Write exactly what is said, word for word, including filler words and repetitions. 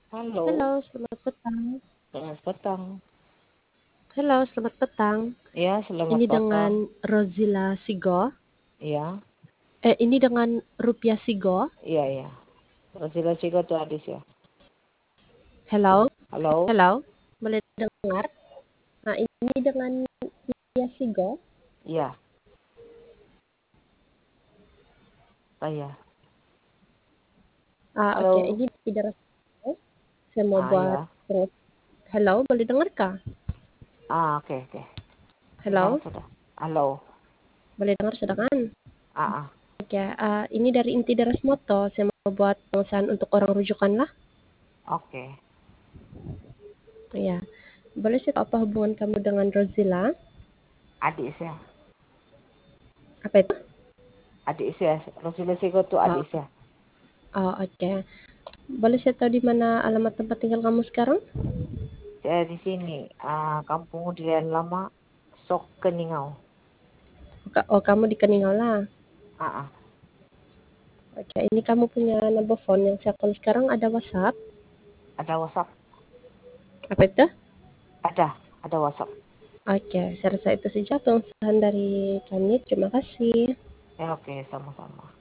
Halo, Halo, selamat petang. selamat petang. Halo, selamat petang. Ya, selamat Ini petang. dengan Rozila Sigo. Ya, Eh, ini dengan Rupiah Sigo. iya, iya. Rosila Chico tuh Adis ya. Hello, Halo, hello. Boleh dengar? Nah, ini dengan Rupiah Sigo. iya, saya. Ah, oke. Halo, Ini tidak resmi. Saya mau ah buat. ya, Hello, boleh dengar kah? ah oke oke. Dengar Hello, sudah. Halo, boleh dengar sudah kan? ah ah, Oke. ah, ini dari Inti Deras Moto. Saya mau buat pemesanan untuk orang rujukan lah. oke. Ya. Boleh sih tahu apa hubungan kamu dengan Rozila? Adik saya, Apa itu? adik saya. Rosila Chico tuh Oh, adik saya. oh oke. Boleh saya tahu di mana alamat tempat tinggal kamu sekarang? Saya di sini, ah Kampung Udilian Lama, Sok Keningau. Ka- Oh, kamu di Keningala. Ah ah, Oke, ini kamu punya nomor phone yang saya call sekarang ada WhatsApp. ada WhatsApp, Apa itu? ada, ada WhatsApp. Oke, saya rasa itu saja pengusahaan dari kami. Terima kasih. Ya oke, sama-sama.